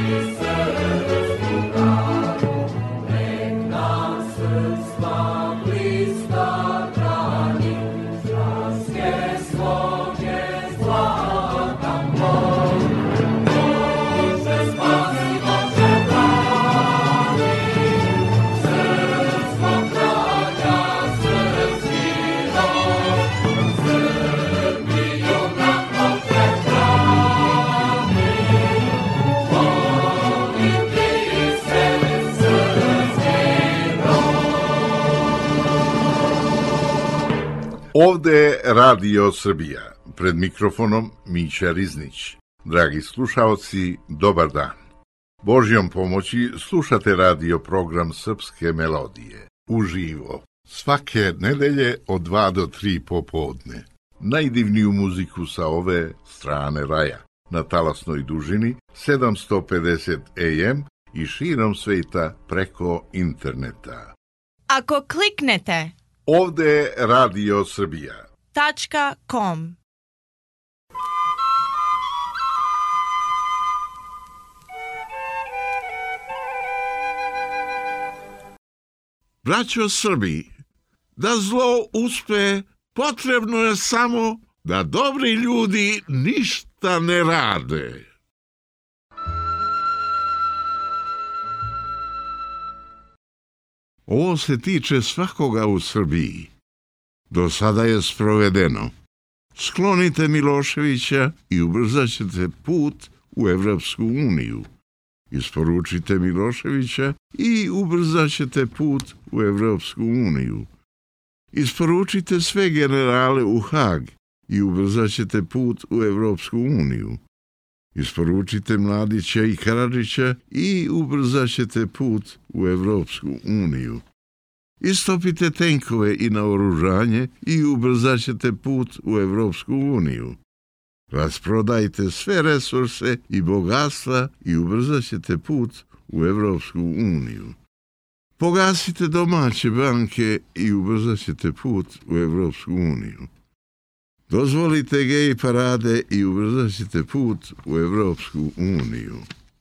Ovde je Radio Srbija, pred mikrofonom Mića Riznić. Dragi slušaoci, dobar dan. Božjom pomoći slušate radio program Srpske melodije, uživo, svake nedelje od 2 do 3 popodne. Najdivniju muziku sa ove strane raja, na talasnoj dužini 750 AM i širom sveta preko interneta. Ako kliknete Ovde je Radio Srbija. .com. Braćo Srbi, da zlo uspe, potrebno je samo da dobri ljudi ništa ne rade. Ovo se tiče svakoga u Srbiji. Do sada je sprovedeno. Sklonite Miloševića i ubrzat ćete put u Evropsku uniju. Isporučite Miloševića i ubrzat ćete put u Evropsku uniju. Isporučite sve generale u Hag i ubrzat ćete put u Evropsku uniju. Isporučite Mladića i Karadžića i ubrzat ćete put u Evropsku uniju. Istopite tenkove i naoružanje i ubrzat ćete put u Evropsku uniju. Rasprodajte sve resurse i bogatstva i ubrzat ćete put u Evropsku uniju. Pogasite domaće banke i ubrzat ćete put u Evropsku uniju. Dozvolite gej parade i ubrzat ćete put u Evropsku uniju.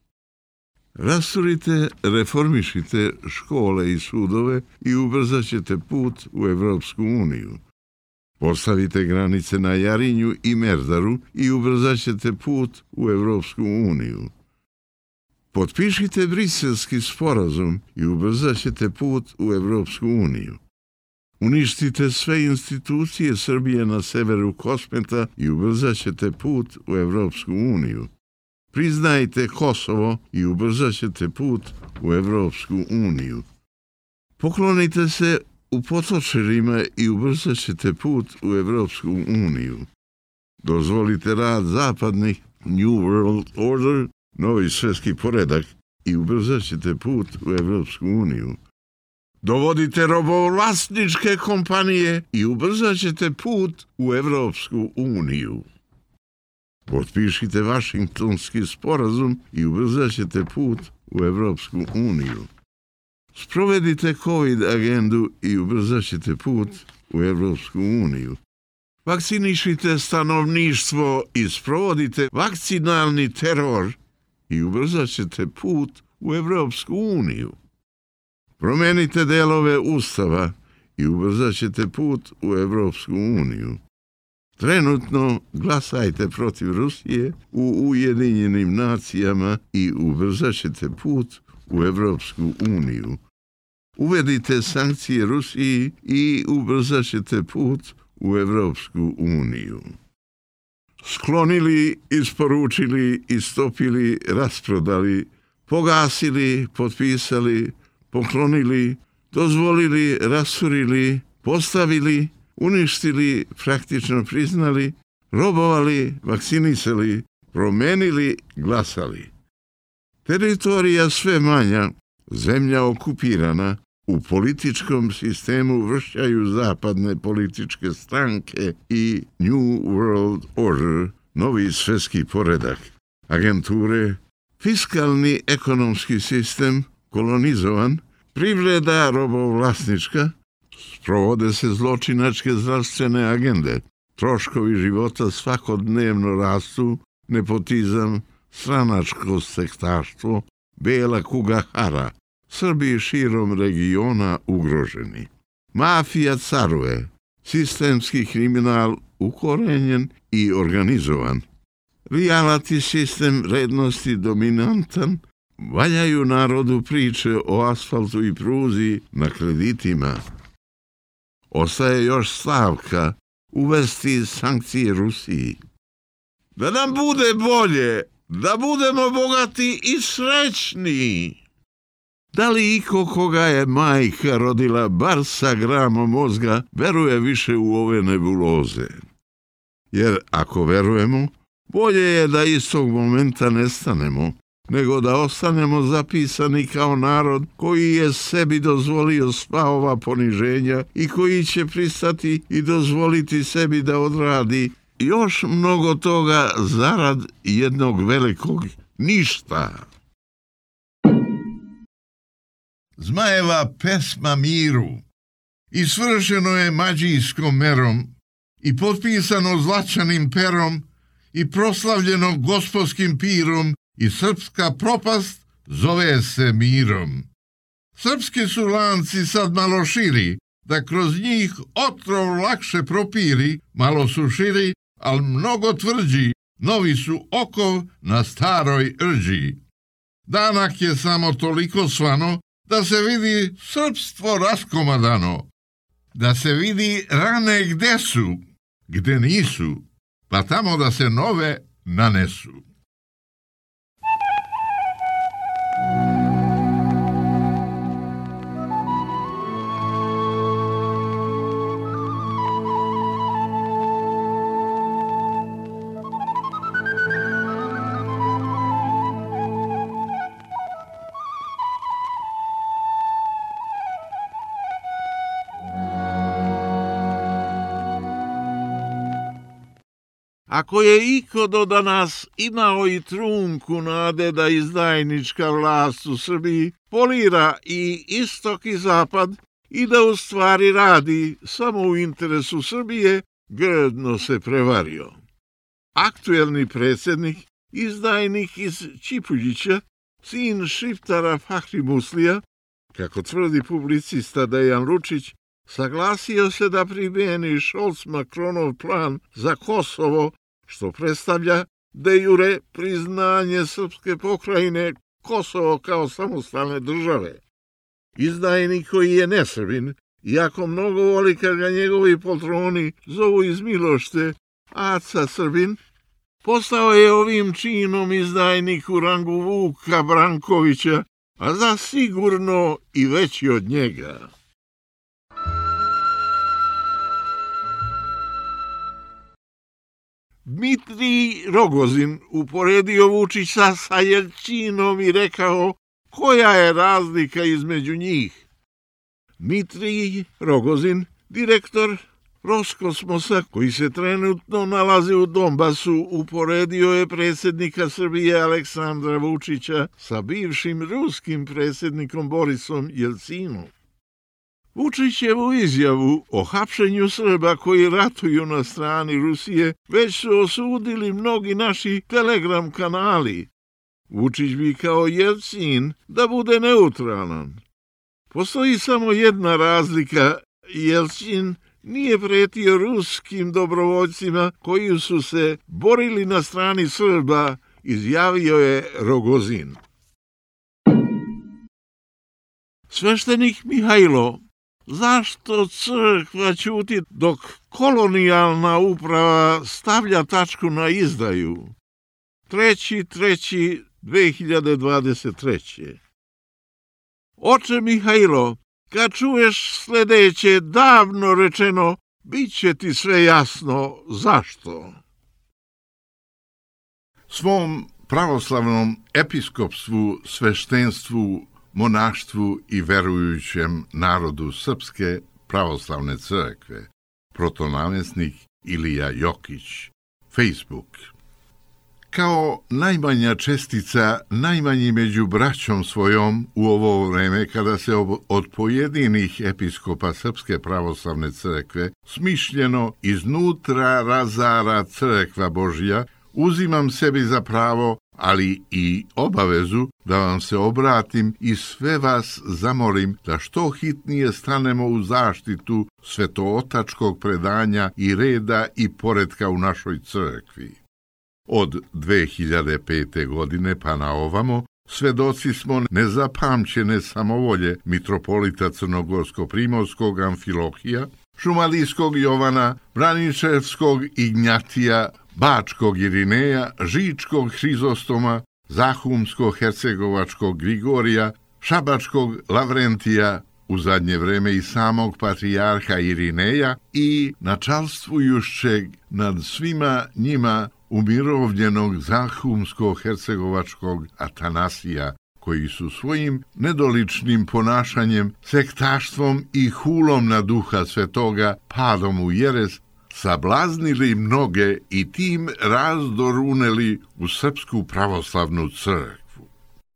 Rasturite, reformišite škole i sudove i ubrzat ćete put u Evropsku uniju. Postavite granice na Jarinju i Merdaru i ubrzat ćete put u Evropsku uniju. Potpišite Briselski sporazum i ubrzat ćete put u Evropsku uniju. Uništite sve institucije Srbije na severu Kosmeta i ubrzat ćete put u Evropsku uniju. Priznajte Kosovo i ubrzat ćete put u Evropsku uniju. Poklonite se u Potočarima i ubrzat ćete put u Evropsku uniju. Dozvolite rad zapadnih New World Order, novi svjetski poredak, i ubrzat ćete put u Evropsku uniju. Dovodite robovlasničke kompanije i ubrzat ćete put u Evropsku uniju. Potpišite Vašingtonski sporazum i ubrzat ćete put u Evropsku uniju. Sprovedite COVID agendu i ubrzat ćete put u Evropsku uniju. Vakcinišite stanovništvo i sprovodite vakcinalni teror i ubrzat ćete put u Evropsku uniju. Promenite delove Ustava i ubrzat ćete put u Evropsku uniju. Trenutno glasajte protiv Rusije u Ujedinjenim nacijama i ubrzat ćete put u Evropsku uniju. Uvedite sankcije Rusiji i ubrzat ćete put u Evropsku uniju. Sklonili, isporučili, istopili, rasprodali, pogasili, potpisali, poklonili, dozvolili, rasturili, postavili, uništili, praktično priznali, robovali, vakcinisali, promenili, glasali. Teritorija sve manja, zemlja okupirana, u političkom sistemu vršaju zapadne političke stranke i New World Order, novi svjetski poredak, agenture, fiskalni ekonomski sistem, kolonizovan, privreda robovlasnička, sprovode se zločinačke zdravstvene agende, troškovi života svakodnevno rastu, nepotizam, stranačko sektaštvo, bela kuga hara, Srbi širom regiona ugroženi. Mafija caruje, sistemski kriminal ukorenjen i organizovan. Reality sistem rednosti dominantan, valjaju narodu priče o asfaltu i pruzi na kreditima. Ostaje još stavka uvesti sankcije Rusiji. Da nam bude bolje, da budemo bogati i srećni. Da li iko koga je majka rodila bar sa gramom mozga veruje više u ove nebuloze? Jer ako verujemo, bolje je da istog momenta nestanemo, nego da ostanemo zapisani kao narod koji je sebi dozvolio sva ova poniženja i koji će pristati i dozvoliti sebi da odradi još mnogo toga zarad jednog velikog ništa. Zmajeva pesma miru i svršeno je mađijskom merom i potpisano zlačanim perom i proslavljeno gospodskim pirom i srpska propast zove se mirom. Srpski su lanci sad malo širi, da kroz njih otrov lakše propiri, malo su širi, al mnogo tvrđi, novi su okov na staroj rđi. Danak je samo toliko svano, da se vidi srpstvo raskomadano, da se vidi rane gde su, gde nisu, pa tamo da se nove nanesu. Ako je iko do danas imao i trunku nade da izdajnička vlast u Srbiji polira i istok i zapad i da u stvari radi samo u interesu Srbije, grdno se prevario. Aktuelni predsjednik, izdajnik iz Čipuljića, sin šiftara Fahri Muslija, kako tvrdi publicista Dejan Lučić, saglasio se da primjeni Scholz-Macronov plan za Kosovo, što predstavlja de jure priznanje srpske pokrajine Kosovo kao samostalne države. Izdajnik koji je nesrbin, iako mnogo voli kad ga njegovi poltroni zovu iz milošte Aca Srbin, postao je ovim činom izdajnik u rangu Vuka Brankovića, a zasigurno i veći od njega. Dmitrij Rogozin uporedio Vučića sa Jelčinom i rekao koja je razlika između njih. Dmitrij Rogozin, direktor Roskosmosa, koji se trenutno nalazi u Donbasu, uporedio je predsjednika Srbije Aleksandra Vučića sa bivšim ruskim predsjednikom Borisom Jelcinom. Vučićevu izjavu o hapšenju Srba koji ratuju na strani Rusije već su osudili mnogi naši telegram kanali. Vučić bi kao Jelcin da bude neutralan. Postoji samo jedna razlika, Jelcin nije pretio ruskim dobrovoljcima koji su se borili na strani Srba, izjavio je Rogozin. Sveštenik Mihajlo, zašto crkva ćuti dok kolonijalna uprava stavlja tačku na izdaju? 3.3.2023. Oče Mihajlo, kad čuješ sljedeće davno rečeno, bit će ti sve jasno zašto. Svom pravoslavnom episkopstvu, sveštenstvu, monaštvu i verujućem narodu Srpske pravoslavne crkve, protonamjesnik Ilija Jokić, Facebook. Kao najmanja čestica, najmanji među braćom svojom u ovo vreme kada se od pojedinih episkopa Srpske pravoslavne crkve smišljeno iznutra razara crkva Božja, uzimam sebi za pravo ali i obavezu da vam se obratim i sve vas zamolim da što hitnije stanemo u zaštitu svetootačkog predanja i reda i poretka u našoj crkvi. Od 2005. godine pa na ovamo svedoci smo nezapamćene samovolje mitropolita Crnogorsko-Primorskog Amfilohija, Šumadijskog Jovana, Braničevskog Ignjatija, Bačkog Irineja, Žičkog Hrizostoma, Zahumsko-Hercegovačkog Grigorija, Šabačkog Lavrentija, u zadnje vreme i samog patrijarha Irineja i načalstvujućeg nad svima njima umirovljenog Zahumsko-Hercegovačkog Atanasija, koji su svojim nedoličnim ponašanjem, sektaštvom i hulom na Duha Svetoga, padom u jeres, sablaznili mnoge i tim razdor uneli u Srpsku pravoslavnu crkvu.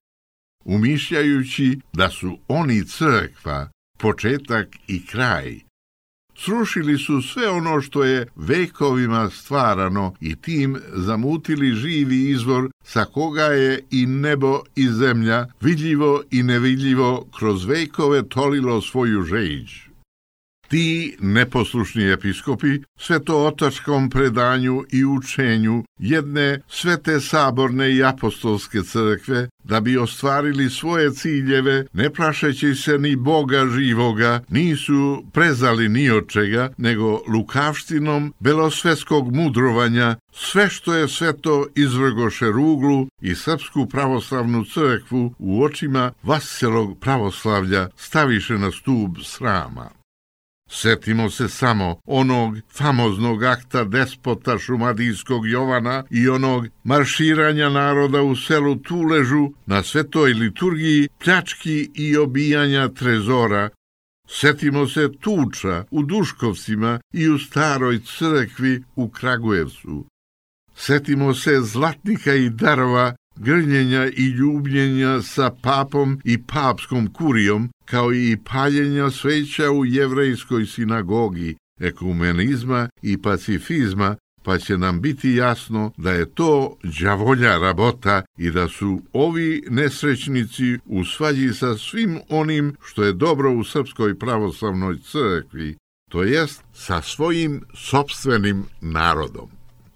Umišljajući da su oni crkva, početak i kraj, srušili su sve ono što je vekovima stvarano i tim zamutili živi izvor sa koga je i nebo i zemlja, vidljivo i nevidljivo, kroz vekove tolilo svoju žeđ. Ti neposlušni episkopi svetootačkom predanju i učenju jedne svete saborne i apostolske crkve, da bi ostvarili svoje ciljeve, ne plašeći se ni Boga živoga, nisu prezali ni od čega, nego lukavštinom belosvetskog mudrovanja sve što je sveto izvrgoše ruglu i Srpsku pravoslavnu crkvu u očima vaselog pravoslavlja staviše na stub srama. Setimo se samo onog famoznog akta despota Šumadijskog Jovana i onog marširanja naroda u selu Tuležu na svetoj liturgiji, pljački i obijanja trezora. Setimo se tuča u Duškovcima i u staroj crkvi u Kragujevcu. Setimo se zlatnika i darova, grljenja i ljubljenja sa papom i papskom kurijom, kao i paljenja sveća u jevrejskoj sinagogi, ekumenizma i pacifizma, pa će nam biti jasno da je to đavolja rabota i da su ovi nesrećnici u svađi sa svim onim što je dobro u Srpskoj pravoslavnoj crkvi, to jest sa svojim sopstvenim narodom.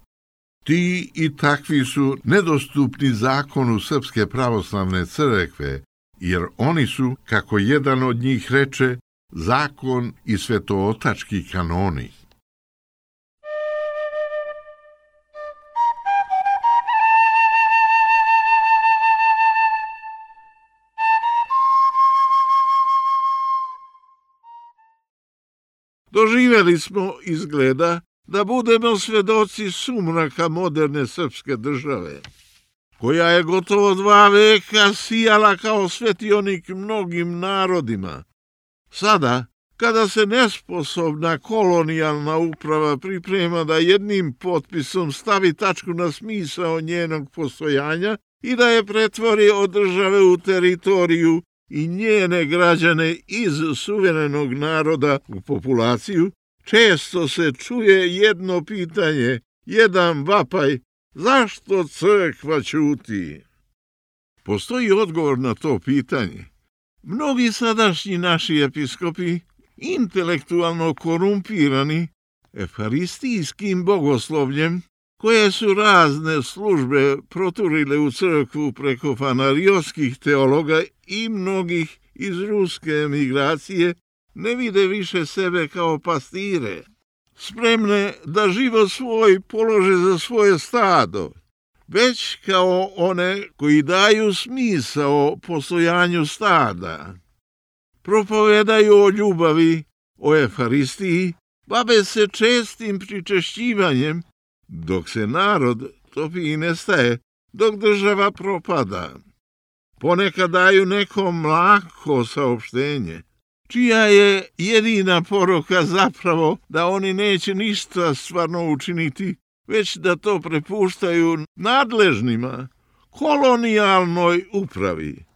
Ti i takvi su nedostupni zakonu Srpske pravoslavne crkve, jer oni su, kako jedan od njih reče, zakon i svetootački kanoni. Doživjeli smo, izgleda, da budemo svedoci sumraka moderne srpske države, koja je gotovo 2 veka sijala kao svetionik mnogim narodima. Sada, kada se nesposobna kolonijalna uprava priprema da jednim potpisom stavi tačku na smisao njenog postojanja i da je pretvori od države u teritoriju i njene građane iz suverenog naroda u populaciju, često se čuje jedno pitanje, jedan vapaj: zašto crkva ćuti? Postoji odgovor na to pitanje. Mnogi sadašnji naši episkopi, intelektualno korumpirani efaristijskim bogoslovljem, koje su razne službe proturile u crkvu preko fanariotskih teologa i mnogih iz ruske emigracije, ne vide više sebe kao pastire, spremne da život svoj polože za svoje stado, već kao one koji daju smisao postojanju stada. Propovedaju o ljubavi, o efaristiji, bave se čestim pričešćivanjem, dok se narod topi i nestaje, dok država propada. Ponekad daju neko mlako saopštenje, čija je jedina poruka zapravo da oni neće ništa stvarno učiniti, već da to prepuštaju nadležnima, kolonijalnoj upravi.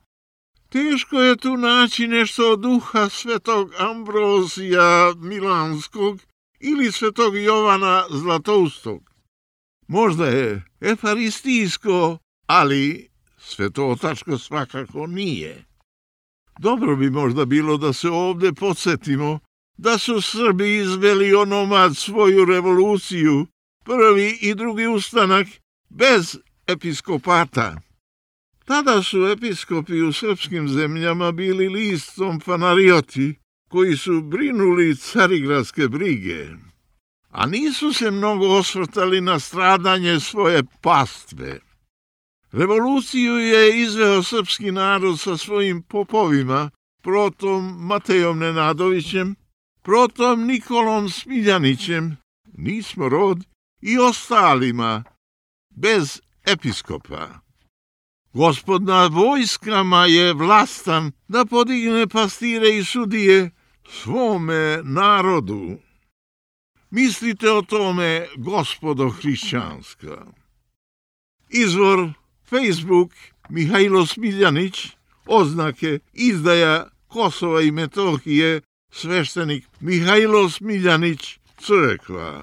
Teško je tu naći nešto od duha svetog Ambrozija Milanskog ili svetog Jovana Zlatoustog. Možda je efaristijsko ali svetotačko svakako nije. Dobro bi možda bilo da se ovde podsjetimo da su Srbi izveli onomad svoju revoluciju, prvi i drugi ustanak, bez episkopata. Tada su episkopi u srpskim zemljama bili listom fanarioti koji su brinuli carigradske brige, a nisu se mnogo osvrtali na stradanje svoje pastve. Revoluciju je izveo srpski narod sa svojim popovima, protom Matejom Nenadovićem, protom Nikolom Smiljanićem, Nismo rod, i ostalima, bez episkopa. Gospod nad vojskama je vlastan da podigne pastire i sudije svome narodu. Mislite o tome, gospodo hrišćanska. Izvor Facebook Mihajlo Smiljanić, oznake izdaja Kosova i Metohije, sveštenik Mihajlo Smiljanić, crkva.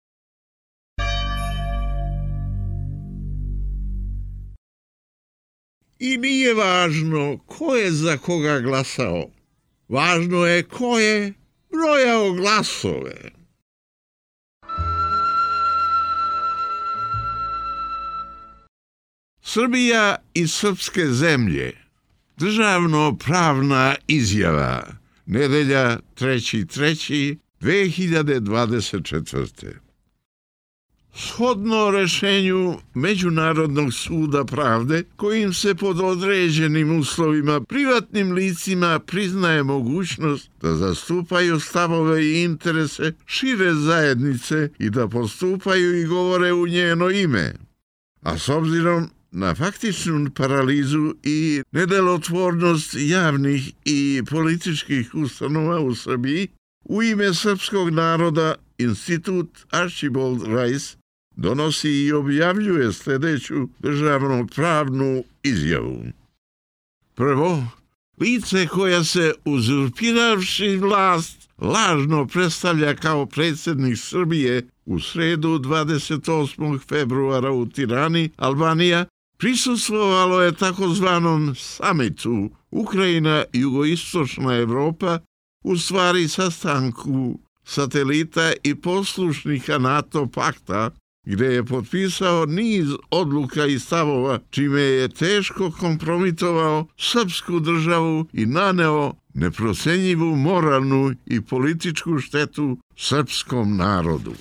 I nije važno ko je za koga glasao. Važno je ko je brojao glasove. Srbija i srpske zemlje. Državno-pravna izjava. Nedelja 3.3.2024. Shodno rešenju Međunarodnog suda pravde, kojim se pod određenim uslovima privatnim licima priznaje mogućnost da zastupaju stavove i interese šire zajednice i da postupaju i govore u njeno ime. A s obzirom na faktičnu paralizu i nedelotvornost javnih i političkih ustanova u Srbiji, u ime srpskog naroda Institut Archibald Rice donosi i objavljuje sljedeću državno-pravnu izjavu. Prvo, lice koja se uzurpiravši vlast lažno predstavlja kao predsjednik Srbije u sredu 28. februara u Tirani, Albanija, prisustvovalo je takozvanom samitu Ukrajina jugoistočna Evropa, u stvari sastanku satelita i poslušnika NATO pakta, gdje je potpisao niz odluka i stavova, čime je teško kompromitovao srpsku državu i naneo neprocenjivu moralnu i političku štetu srpskom narodu.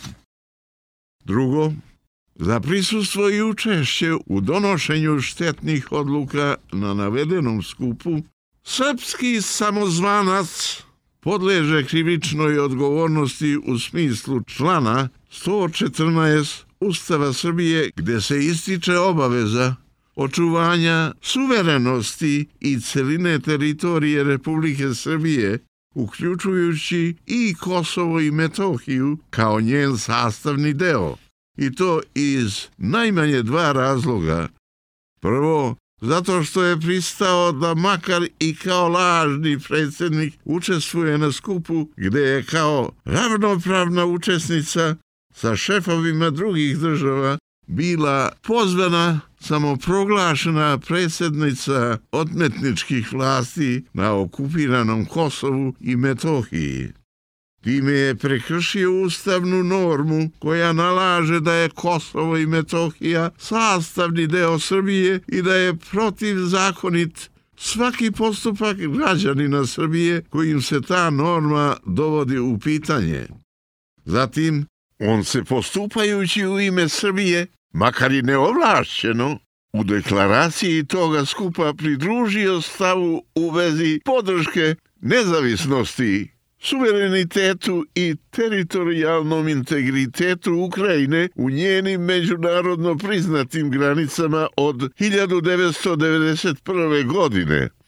Drugo, za prisustvo i učešće u donošenju štetnih odluka na navedenom skupu, srpski samozvanac podleže krivičnoj odgovornosti u smislu člana 114 Ustava Srbije, gdje se ističe obaveza očuvanja suverenosti i celine teritorije Republike Srbije, uključujući i Kosovo i Metohiju kao njen sastavni deo, i to iz najmanje dva razloga. Prvo, zato što je pristao da makar i kao lažni predsjednik učestvuje na skupu, gdje je kao ravnopravna učesnica sa šefovima drugih država bila pozvana samoproglašena predsjednica odmetničkih vlasti na okupiranom Kosovu i Metohiji. Time je prekršio ustavnu normu koja nalaže da je Kosovo i Metohija sastavni deo Srbije i da je protivzakonit svaki postupak građanina Srbije kojim se ta norma dovodi u pitanje. Zatim, on se postupajući u ime Srbije, makar i neovlašćeno, u deklaraciji toga skupa pridružio stavu u vezi podrške nezavisnosti, suverenitetu i teritorijalnom integritetu Ukrajine u njenim međunarodno priznatim granicama od 1991. godine,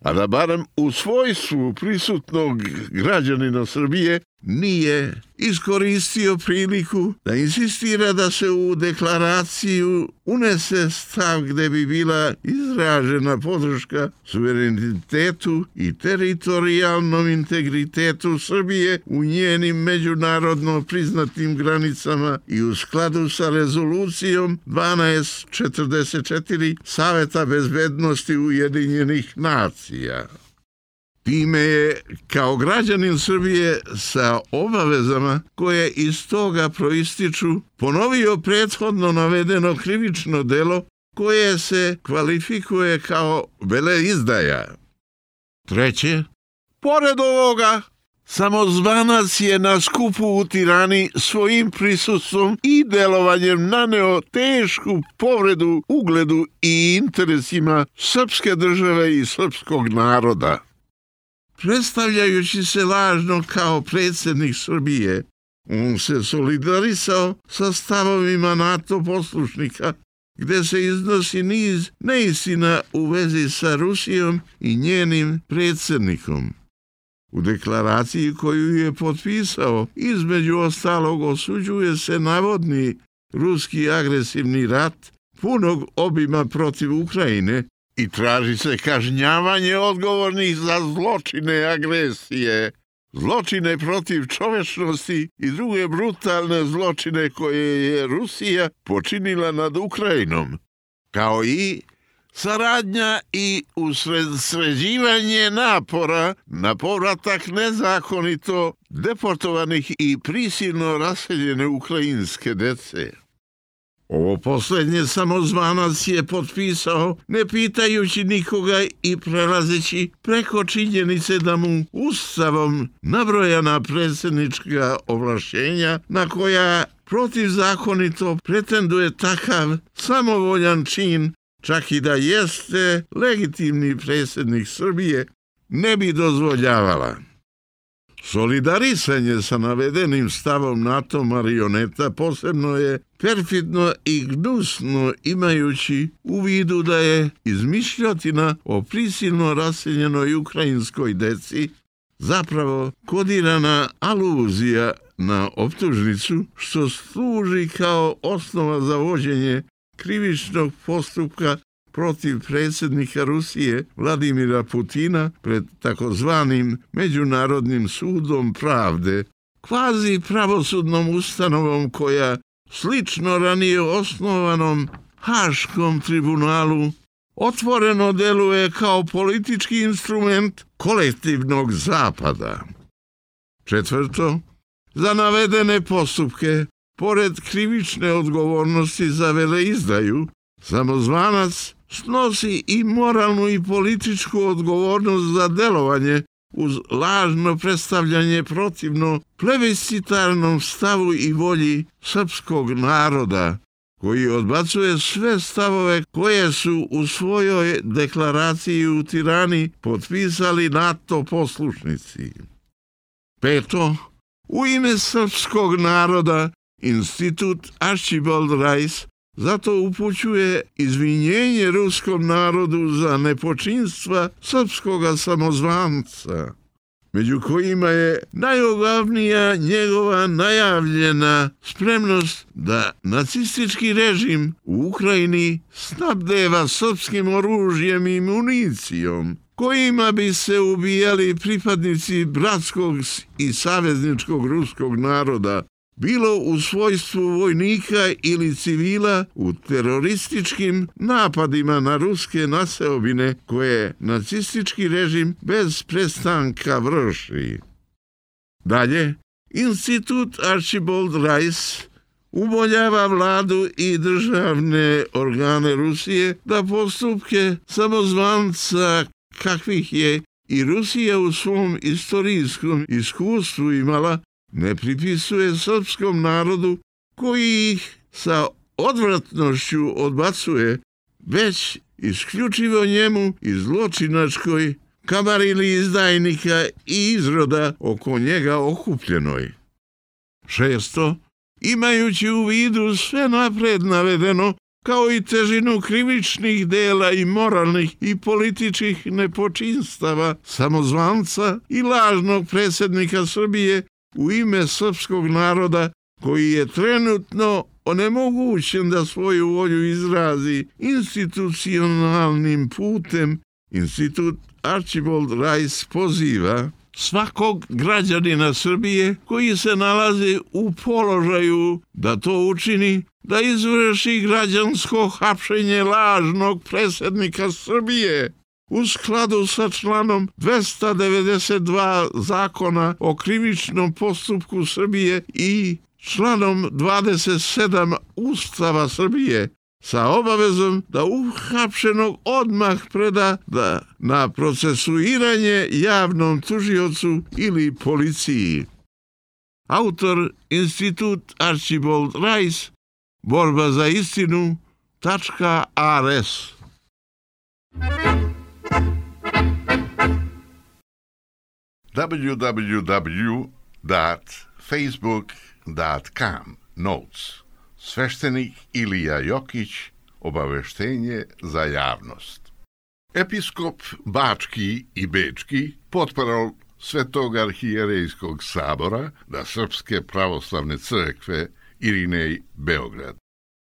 a da barem u svojstvu prisutnog građanina Srbije nije iskoristio priliku da insistira da se u deklaraciju unese stav gde bi bila izražena podrška suverenitetu i teritorijalnom integritetu Srbije u njenim međunarodno priznatim granicama i u skladu sa rezolucijom 1244 Saveta bezbednosti Ujedinjenih nacija. Time je, kao građanin Srbije sa obavezama koje iz toga proističu, ponovio prethodno navedeno krivično delo koje se kvalifikuje kao veleizdaja. Treće, pored ovoga, samozvanac je na skupu u Tirani svojim prisustvom i delovanjem naneo tešku povredu ugledu i interesima srpske države i srpskog naroda. Predstavljajući se lažno kao predsjednik Srbije, on se solidarisao sa stavovima NATO poslušnika, gde se iznosi niz neistina u vezi sa Rusijom i njenim predsjednikom. U deklaraciji koju je potpisao, između ostalog osuđuje se navodni ruski agresivni rat punog obima protiv Ukrajine i traži se kažnjavanje odgovornih za zločine agresije, zločine protiv čovečnosti i druge brutalne zločine koje je Rusija počinila nad Ukrajinom, kao i saradnja i usređivanje napora na povratak nezakonito deportovanih i prisilno raseljene ukrajinske dece. Ovo posljednje samozvanac je potpisao ne pitajući nikoga i prelazeći preko činjenice da mu Ustavom nabrojana predsjednička ovlašćenja na koja protivzakonito pretenduje takav samovoljan čin, čak i da jeste legitimni predsjednik Srbije, ne bi dozvoljavala. Solidarisanje sa navedenim stavom NATO marioneta posebno je perfidno i gnusno, imajući u vidu da je izmišljotina o prisilno raseljenoj ukrajinskoj deci zapravo kodirana aluzija na optužnicu, što služi kao osnova za vođenje krivičnog postupka protiv predsjednika Rusije Vladimira Putina pred takozvanim Međunarodnim sudom pravde, kvazi pravosudnom ustanovom koja, slično ranije osnovanom Haškom tribunalu, otvoreno deluje kao politički instrument kolektivnog zapada. Četvrto, za navedene postupke, pored krivične odgovornosti za veleizdaju, samozvanac snosi i moralnu i političku odgovornost za delovanje uz lažno predstavljanje protivno plebiscitarnom stavu i volji srpskog naroda, koji odbacuje sve stavove koje su u svojoj deklaraciji u Tirani potpisali NATO poslušnici. Peto, u ime srpskog naroda Institut Archibald Rice zato upućuje izvinjenje ruskom narodu za nepočinstva srpskoga samozvanca, među kojima je najogavnija njegova najavljena spremnost da nacistički režim u Ukrajini snabdeva srpskim oružjem i municijom, kojima bi se ubijali pripadnici bratskog i savezničkog ruskog naroda, bilo u svojstvu vojnika ili civila u terorističkim napadima na ruske naseobine koje nacistički režim bez prestanka vrši. Dalje, Institut Archibald Rice umoljava vladu i državne organe Rusije da postupke samozvanca, kakvih je i Rusija u svom istorijskom iskustvu imala, ne pripisuje srpskom narodu koji ih sa odvratnošću odbacuje, već isključivo njemu i zločinačkoj kamarili izdajnika i izroda oko njega okupljenoj. Šesto, imajući u vidu sve napred navedeno, kao i težinu krivičnih dela i moralnih i političkih nepočinstava samozvanca i lažnog predsjednika Srbije u ime srpskog naroda, koji je trenutno onemogućen da svoju volju izrazi institucionalnim putem. Institut Archibald Rice poziva svakog građanina Srbije koji se nalazi u položaju da to učini, da izvrši građansko hapšenje lažnog predsjednika Srbije u skladu sa članom 292 Zakona o krivičnom postupku Srbije i članom 27 Ustava Srbije, sa obavezom da uhapšenog odmah preda na procesuiranje javnom tužiocu ili policiji. Autor Institut Archibald Rice, Borba za istinu.rs. www.facebook.com Notes. Sveštenik Ilija Jokić, obaveštenje za javnost. Episkop Bački i Bečki, potparol Svetog arhijerejskog sabora da Srpske pravoslavne crkve Irinej Beograd.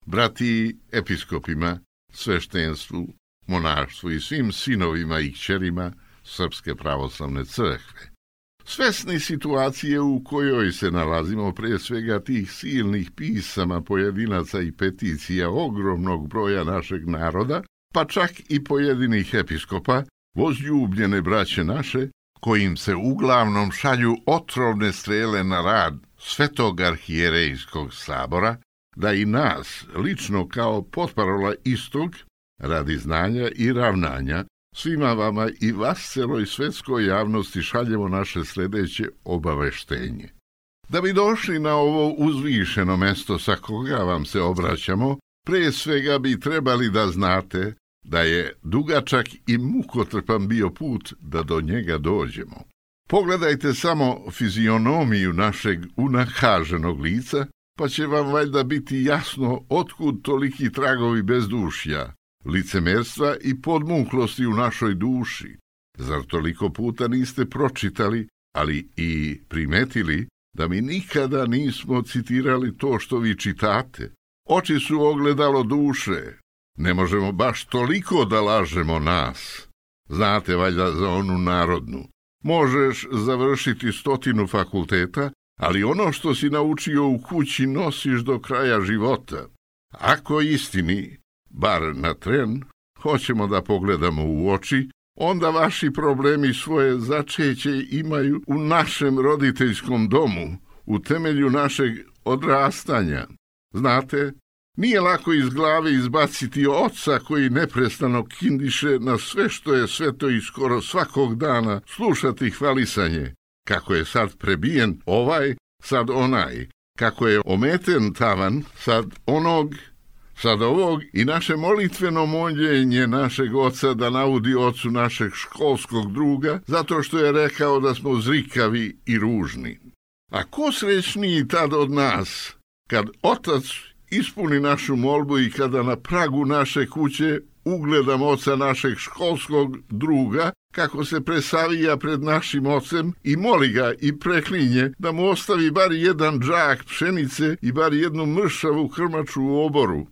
Brati episkopima, sveštenstvu, monaštvu i svim sinovima i kćerima Srpske pravoslavne crkve. Svesni situacije u kojoj se nalazimo, prije svega tih silnih pisama pojedinaca i peticija ogromnog broja našeg naroda, pa čak i pojedinih episkopa, возljubljene braće naše, kojim se uglavnom šalju otrovne strele na rad Svetog arhijerejskog sabora, da i nas, lično kao potparola istog, radi znanja i ravnanja, svima vama i vas celoj svetskoj javnosti šaljemo naše sljedeće obaveštenje. Da bi došli na ovo uzvišeno mesto sa koga vam se obraćamo, prije svega bi trebali da znate da je dugačak i mukotrpan bio put da do njega dođemo. Pogledajte samo fizionomiju našeg unakaženog lica, pa će vam valjda biti jasno otkud toliki tragovi bezdušja, licemerstva i podmuklosti u našoj duši. Zar toliko puta niste pročitali, ali i primetili, da mi nikada nismo citirali to što vi čitate? Oči su ogledalo duše. Ne možemo baš toliko da lažemo nas. Znate valjda za onu narodnu. Možeš završiti 100 fakulteta, ali ono što si naučio u kući nosiš do kraja života. Ako istini, bar na tren, hoćemo da pogledamo u oči, onda vaši problemi svoje začeće imaju u našem roditeljskom domu, u temelju našeg odrastanja. Znate, nije lako iz glave izbaciti oca koji neprestano kindiše na sve što je sveto i skoro svakog dana slušati hvalisanje, kako je sad prebijen ovaj, sad onaj, kako je ometen tavan, sad onog, sad ovog, i naše molitveno moljenje našeg oca da naudi ocu našeg školskog druga, zato što je rekao da smo zrikavi i ružni. A ko srećniji tad od nas, kad otac ispuni našu molbu i kada na pragu naše kuće ugledam oca našeg školskog druga, kako se presavija pred našim ocem i moli ga i preklinje da mu ostavi bar jedan džak pšenice i bar jednu mršavu krmaču u oboru.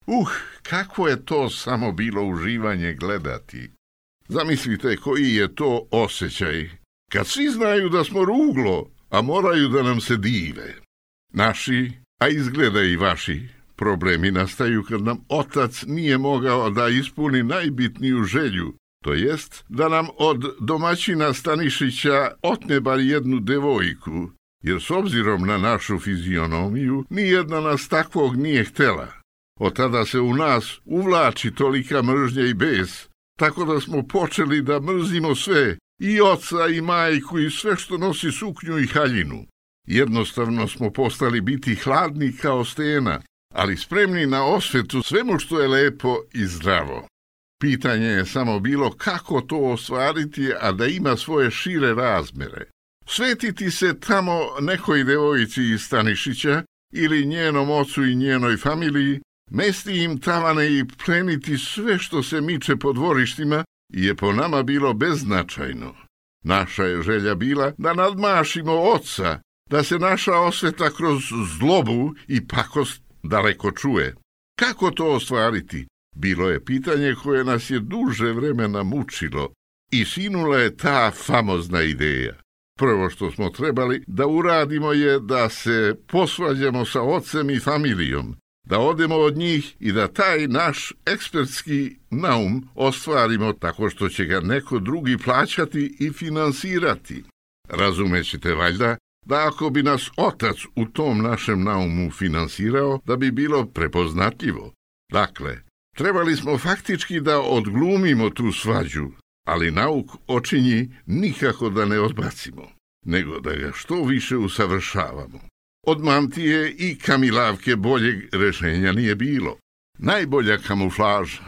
Kako je to samo bilo uživanje gledati. Zamislite koji je to osjećaj, kad svi znaju da smo ruglo, a moraju da nam se dive. Naši, a izgleda i vaši, problemi nastaju kad nam otac nije mogao da ispuni najbitniju želju, to jest da nam od domaćina Stanišića otne bar jednu devojku, jer s obzirom na našu fizionomiju, nijedna nas takvog nije htela. Od tada se u nas uvlači tolika mržnja i bes, tako da smo počeli da mrzimo sve, i oca i majku i sve što nosi suknju i haljinu. Jednostavno smo postali biti hladni kao stena, ali spremni na osvetu svemu što je lepo i zdravo. Pitanje je samo bilo kako to ostvariti, a da ima svoje šire razmere. Svetiti se tamo nekoj devojci iz Stanišića ili njenom ocu i njenoj familiji, Mesti im tavane i pleniti sve što se miče po dvorištima je po nama bilo beznačajno. Naša je želja bila da nadmašimo oca, da se naša osveta kroz zlobu i pakost daleko čuje. Kako to ostvariti? Bilo je pitanje koje nas je duže vremena mučilo i sinula je ta famozna ideja. Prvo što smo trebali da uradimo je da se posvađamo sa ocem i familijom, da odemo od njih i da taj naš ekspertski naum ostvarimo tako što će ga neko drugi plaćati i finansirati. Razumećete valjda da ako bi nas otac u tom našem naumu finansirao, da bi bilo prepoznatljivo. Dakle, trebali smo faktički da odglumimo tu svađu, ali nauk očinji nikako da ne odbacimo, nego da ga što više usavršavamo. Od mantije i kamilavke boljeg rešenja nije bilo. Najbolja kamuflaža.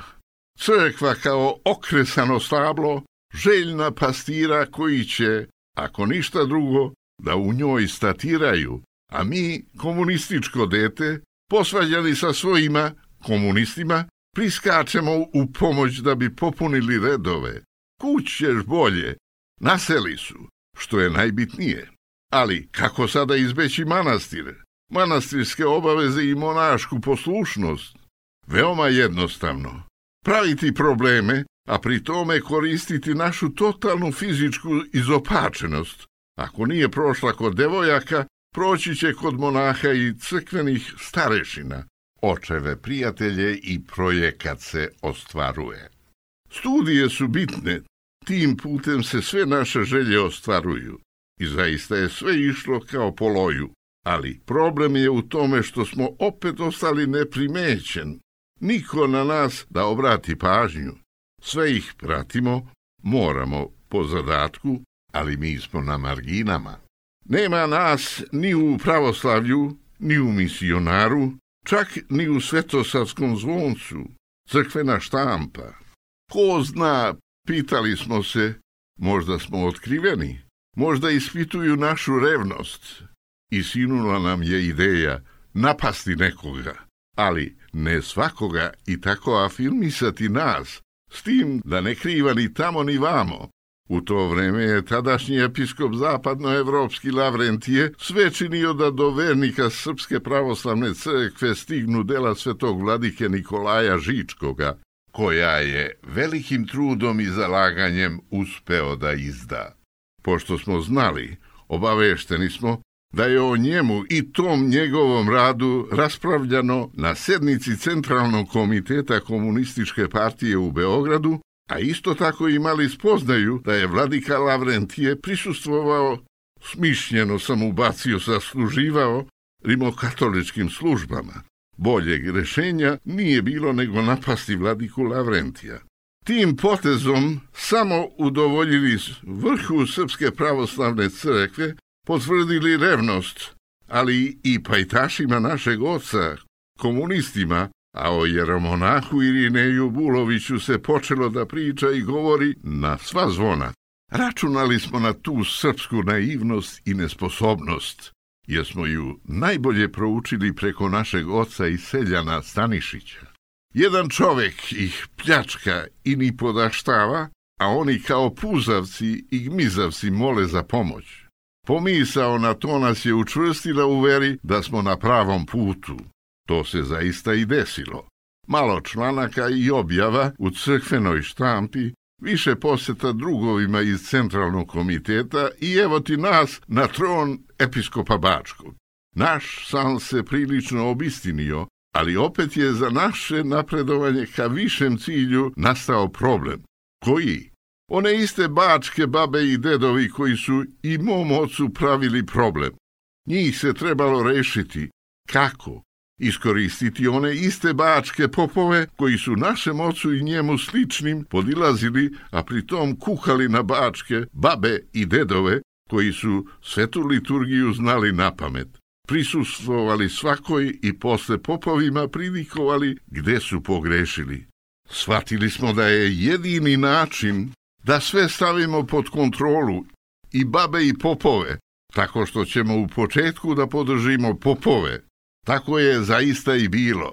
Crkva kao okresano stablo, željna pastira koji će, ako ništa drugo, da u njoj statiraju, a mi, komunističko dete, posvađani sa svojima komunistima, priskačemo u pomoć da bi popunili redove. Kuć ćeš bolje, naseli su, što je najbitnije. Ali kako sada izbeći manastir, manastirske obaveze i monašku poslušnost? Veoma jednostavno. Praviti probleme, a pri tome koristiti našu totalnu fizičku izopačenost. Ako nije prošla kod devojaka, proći će kod monaha i crkvenih starešina. Očeve prijatelje i projekat se ostvaruje. Studije su bitne, tim putem se sve naše želje ostvaruju. I zaista je sve išlo kao po loju, ali problem je u tome što smo opet ostali neprimećen. Niko na nas da obrati pažnju. Sve ih pratimo, moramo po zadatku, ali mi smo na marginama. Nema nas ni u pravoslavlju, ni u misionaru, čak ni u svetosavskom zvoncu, crkvena štampa. Ko zna, pitali smo se, možda smo otkriveni, možda ispituju našu revnost. I sinula nam je ideja napasti nekoga, ali ne svakoga i tako afirmisati nas, s tim da ne kriva ni tamo ni vamo. U to vreme je tadašnji episkop zapadnoevropski Lavrentije sve činio da do vernika Srpske pravoslavne crkve stignu dela svetog vladike Nikolaja Žičkoga, koja je velikim trudom i zalaganjem uspeo da izda. Pošto smo znali, obavešteni smo da je o njemu i tom njegovom radu raspravljano na sednici Centralnog komiteta Komunističke partije u Beogradu, a isto tako imali spoznaju da je vladika Lavrentije prisustvovao, smišljeno sam ubacio, zasluživao rimokatoličkim službama. Boljeg rešenja nije bilo nego napasti vladiku Lavrentija. Tim potezom samo udovoljili vrhu Srpske pravoslavne crkve, potvrdili revnost, ali i pajtašima našeg oca, komunistima, a o jeromonahu Irineju Buloviću se počelo da priča i govori na sva zvona. Računali smo na tu srpsku naivnost i nesposobnost, jer smo ju najbolje proučili preko našeg oca i seljana Stanišića. Jedan čovek ih pljačka i ni podaštava, a oni kao puzavci i gmizavci mole za pomoć. Pomisao na to nas je učvrstila u veri da smo na pravom putu. To se zaista i desilo. Malo članaka i objava u crkvenoj štampi, više posjeta drugovima iz Centralnog komiteta i evo ti nas na tron episkopa Bačkog. Naš san se prilično obistinio, ali opet je za naše napredovanje ka višem cilju nastao problem. Koji? One iste bačke babe i dedovi koji su i mom ocu pravili problem. Njih se trebalo rešiti. Kako? Iskoristiti one iste bačke popove koji su našem ocu i njemu sličnim podilazili, a pritom kukali na bačke babe i dedove koji su svetu liturgiju znali napamet. Prisustvovali svakoj i posle popovima pridikovali gde su pogrešili. Shvatili smo da je jedini način da sve stavimo pod kontrolu, i babe i popove, tako što ćemo u početku da podržimo popove. Tako je zaista i bilo.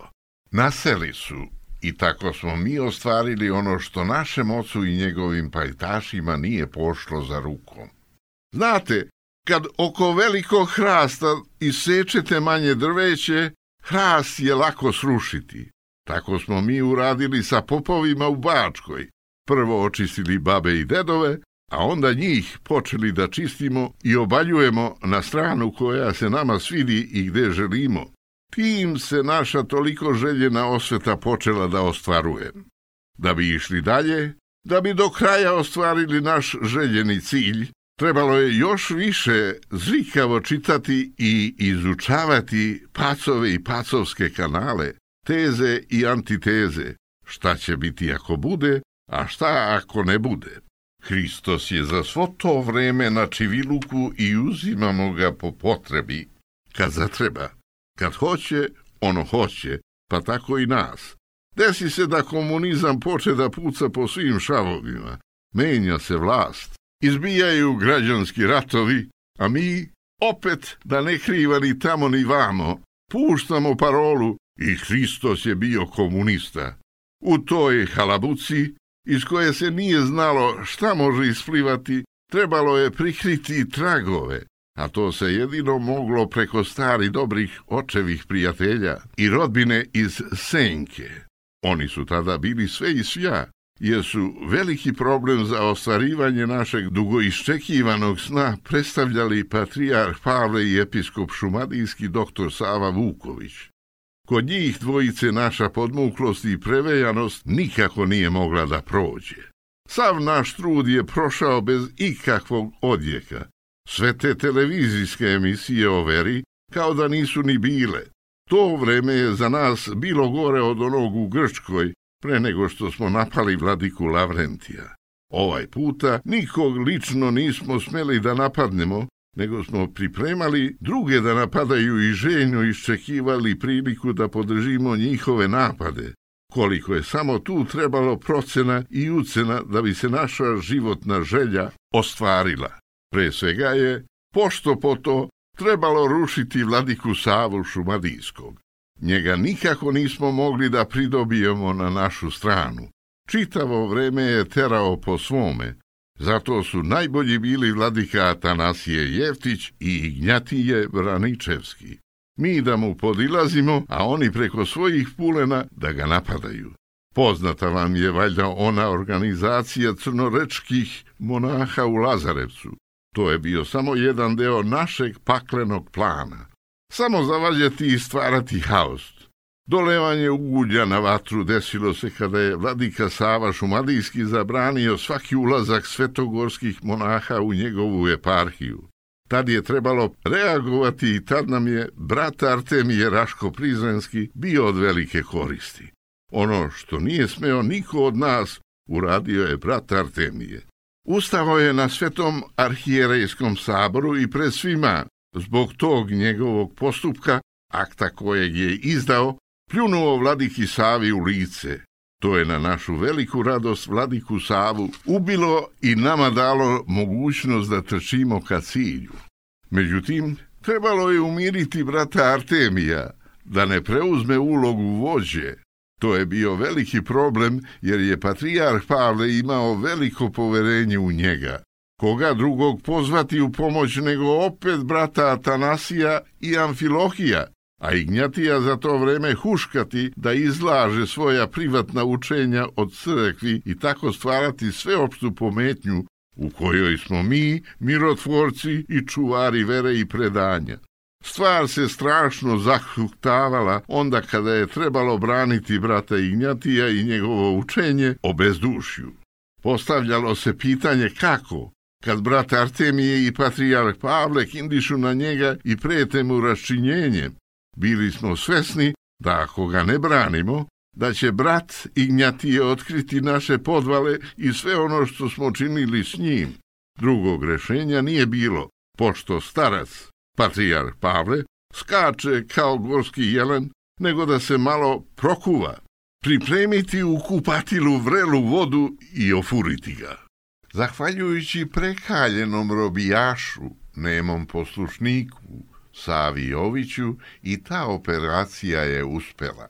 Naseli su i tako smo mi ostvarili ono što našem ocu i njegovim pajtašima nije pošlo za rukom. Znate, kad oko velikog hrasta isečete manje drveće, hrast je lako srušiti. Tako smo mi uradili sa popovima u Bačkoj. Prvo očistili babe i dedove, a onda njih počeli da čistimo i obaljujemo na stranu koja se nama svidi i gde želimo. Tim se naša toliko željena osveta počela da ostvaruje. Da bi išli dalje, da bi do kraja ostvarili naš željeni cilj, trebalo je još više zrikavo čitati i izučavati pacove i pacovske kanale, teze i antiteze, šta će biti ako bude, a šta ako ne bude. Hristos je za svo to vreme na čiviluku i uzimamo ga po potrebi, kad zatreba. Kad hoće, ono hoće, pa tako i nas. Desi se da komunizam poče da puca po svim šavovima, menja se vlast, izbijaju građanski ratovi, a mi, opet da ne kriva ni tamo ni vamo, puštamo parolu i Hristos je bio komunista. U toj halabuci, iz koje se nije znalo šta može isplivati, trebalo je prikriti tragove, a to se jedino moglo preko starih dobrih očevih prijatelja i rodbine iz Senke. Oni su tada bili sve i svja, jer su veliki problem za ostvarivanje našeg dugoiščekivanog sna predstavljali patrijarh Pavle i episkop šumadijski doktor Sava Vuković. Kod njih dvojice naša podmuklost i prevejanost nikako nije mogla da prođe. Sav naš trud je prošao bez ikakvog odjeka. Sve te televizijske emisije o veri kao da nisu ni bile. To vreme je za nas bilo gore od onog u Grčkoj, pre nego što smo napali vladiku Lavrentija. Ovaj puta nikog lično nismo smeli da napadnemo, nego smo pripremali druge da napadaju i željno iščekivali priliku da podržimo njihove napade. Koliko je samo tu trebalo procena i ucena da bi se naša životna želja ostvarila. Pre svega je, pošto po to, trebalo rušiti vladiku Savu Šumadijskog. Njega nikako nismo mogli da pridobijemo na našu stranu. Čitavo vreme je terao po svome. Zato su najbolji bili vladika Atanasije Jeftić i Ignjatije Vraničevski. Mi da mu podilazimo, a oni preko svojih pulena da ga napadaju. Poznata vam je valjda ona organizacija crnorečkih monaha u Lazarevcu. To je bio samo jedan deo našeg paklenog plana. Samo zavađati i stvarati haos. Dolevanje uglja na vatru desilo se kada je vladika Sava Šumadijski zabranio svaki ulazak svetogorskih monaha u njegovu eparhiju. Tad je trebalo reagovati i tad nam je brat Artemije Raško-Prizrenski bio od velike koristi. Ono što nije smeo niko od nas, uradio je brat Artemije. Ustao je na Svetom arhijerejskom saboru i pred svima, zbog tog njegovog postupka, akta kojeg je izdao, pljunuo vladiki Savi u lice. To je na našu veliku radost vladiku Savu ubilo i nama dalo mogućnost da trčimo ka cilju. Međutim, trebalo je umiriti brata Artemija, da ne preuzme ulogu vođe. To je bio veliki problem jer je patrijarh Pavle imao veliko poverenje u njega. Koga drugog pozvati u pomoć nego opet brata Atanasija i Amfilohija, a Ignjatija za to vreme huškati da izlaže svoja privatna učenja od crkvi i tako stvarati sveopštu pometnju u kojoj smo mi, mirotvorci i čuvari vere i predanja. Stvar se strašno zahuktavala onda kada je trebalo braniti brata Ignjatija i njegovo učenje o bezdušju. Postavljalo se pitanje kako, kad brat Artemije i patrijarh Pavle kindišu na njega i prete mu raščinjenjem. Bili smo svesni da ako ga ne branimo, da će brat Ignjatije otkriti naše podvale i sve ono što smo činili s njim. Drugog rešenja nije bilo, pošto starac, patrijarh Pavle, skače kao gorski jelen, nego da se malo prokuva, pripremiti u kupatilu vrelu vodu i ofuriti ga. Zahvaljujući prekaljenom robijašu, nemom poslušniku, Savi Joviću, i ta operacija je uspela.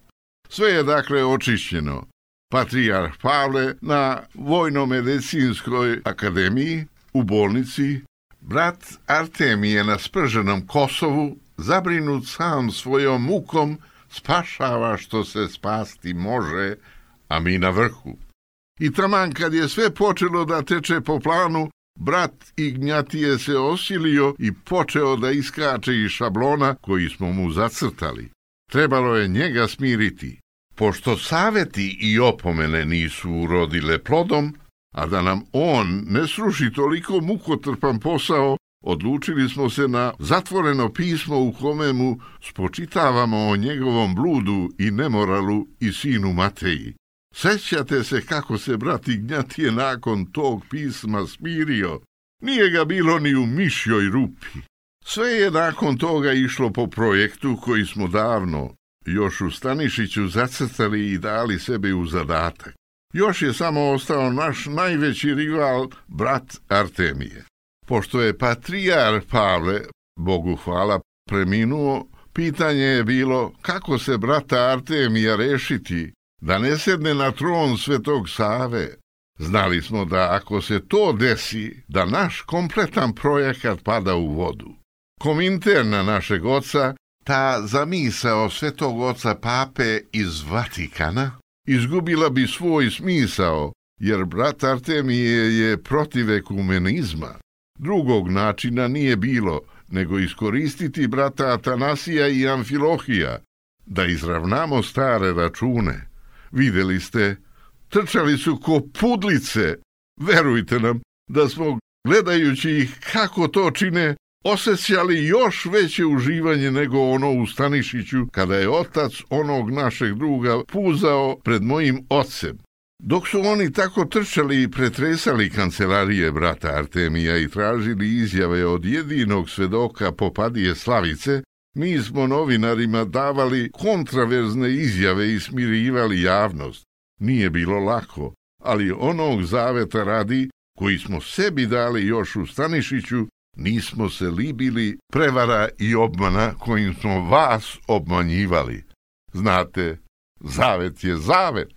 Sve je dakle očišćeno. Patrijarh Pavle na Vojno-medicinskoj akademiji, u bolnici, brat Artemije na sprženom Kosovu, zabrinut sam svojom mukom, spašava što se spasti može, a mi na vrhu. I taman kad je sve počelo da teče po planu, brat Ignjatije se osilio i počeo da iskače iz šablona koji smo mu zacrtali. Trebalo je njega smiriti. Pošto saveti i opomene nisu urodile plodom, a da nam on ne sruši toliko mukotrpan posao, odlučili smo se na zatvoreno pismo u kome mu spočitavamo o njegovom bludu i nemoralu i sinu Mateji. Sećate se kako se brat Ignjatije nakon tog pisma smirio? Nije ga bilo ni u mišjoj rupi. Sve je nakon toga išlo po projektu koji smo davno još u Stanišiću zacrtali i dali sebi u zadatak. Još je samo ostao naš najveći rival, brat Artemije. Pošto je patrijarh Pavle, Bogu hvala, preminuo, pitanje je bilo kako se brata Artemija rešiti, da ne sedne na tron Svetog Save. Znali smo da ako se to desi, da naš kompletan projekat pada u vodu. Kominterna našeg oca, ta zamisao Svetog oca Pape iz Vatikana, izgubila bi svoj smisao, jer brat Artemije je protiv ekumenizma. Drugog načina nije bilo, nego iskoristiti brata Atanasija i Amfilohija, da izravnamo stare račune. Vidjeli ste, trčali su ko pudlice. Verujte nam da smo, gledajući ih kako to čine, osjećali još veće uživanje nego ono u Stanišiću, kada je otac onog našeg druga puzao pred mojim ocem. Dok su oni tako trčali i pretresali kancelarije brata Artemija i tražili izjave od jedinog svedoka Popadije Slavice, mi smo novinarima davali kontraverzne izjave i smirivali javnost. Nije bilo lako, ali onog zaveta radi, koji smo sebi dali još u Stanišiću, nismo se libili prevara i obmana kojim smo vas obmanjivali. Znate, zavet je zavet.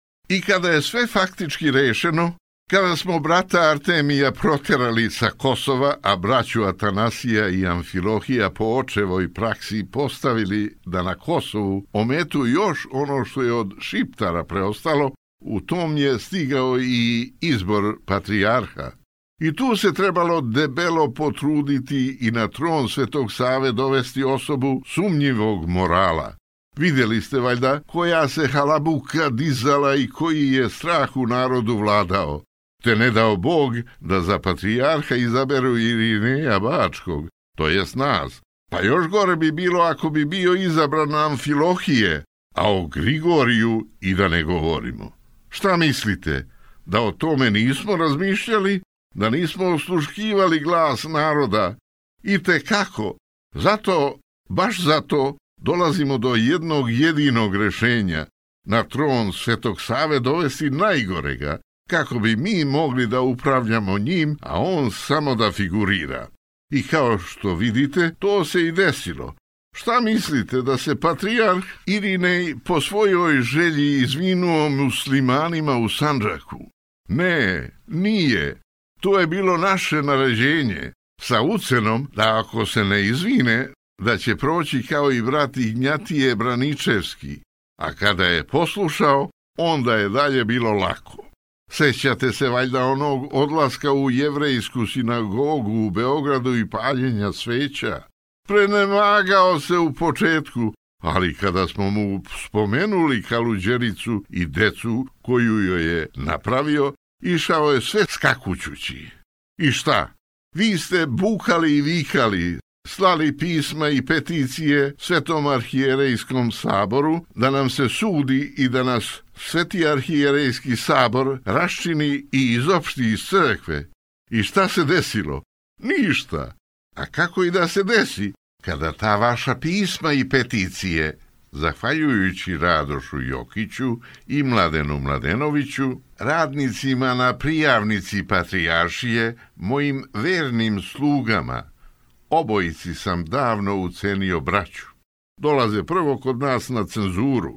I kada je sve faktički rešeno, kada smo brata Artemija proterali sa Kosova, a braću Atanasija i Amfilohija po očevoj praksi postavili da na Kosovu ometu još ono što je od Šiptara preostalo, u tom je stigao i izbor patrijarha. I tu se trebalo debelo potruditi i na tron Svetog Save dovesti osobu sumnjivog morala. Vidjeli ste valjda koja se halabuka dizala i koji je strah u narodu vladao. Te ne dao Bog da za patrijarha izaberu Irineja Bačkog, to jest nas. Pa još gore bi bilo ako bi bio izabran Amfilohije, a o Grigoriju i da ne govorimo. Šta mislite, da o tome nismo razmišljali? Da nismo osluškivali glas naroda? I tekako, baš zato, dolazimo do jednog jedinog rešenja, na tron Svetog Save dovesti najgorega, kako bi mi mogli da upravljamo njim, a on samo da figurira. I kao što vidite, to se i desilo. Šta mislite, da se patrijarh Irinej po svojoj želji izvinuo muslimanima u Sandžaku? Ne, nije. To je bilo naše naređenje, sa ucenom da ako se ne izvine, da će proći kao i brat Ignjatije Braničevski, a kada je poslušao, onda je dalje bilo lako. Sećate se valjda onog odlaska u jevrejsku sinagogu u Beogradu i paljenja sveća? Prenemagao se u početku, ali kada smo mu spomenuli kaluđericu i decu koju joj je napravio, išao je sve skakućući. I šta? Vi ste bukali i vikali, slali pisma i peticije Svetom arhijerejskom saboru da nam se sudi i da nas Sveti arhijerejski sabor raščini i izopšti iz crkve. I šta se desilo? Ništa. A kako i da se desi, kada ta vaša pisma i peticije, zahvaljujući Radošu Jokiću i Mladenu Mladenoviću, radnicima na prijavnici patrijaršije, mojim vernim slugama, obojici sam davno ucenio braću. Dolaze prvo kod nas na cenzuru.